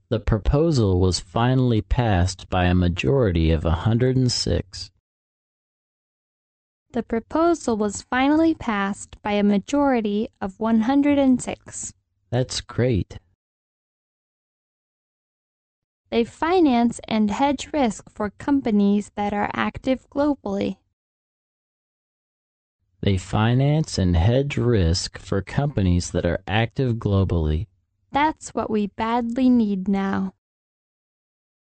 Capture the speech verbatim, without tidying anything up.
The proposal was finally passed by a majority of one hundred six. The proposal was finally passed by a majority of one hundred six. That's great. They finance and hedge risk for companies that are active globally. They finance and hedge risk for companies that are active globally. That's what we badly need now.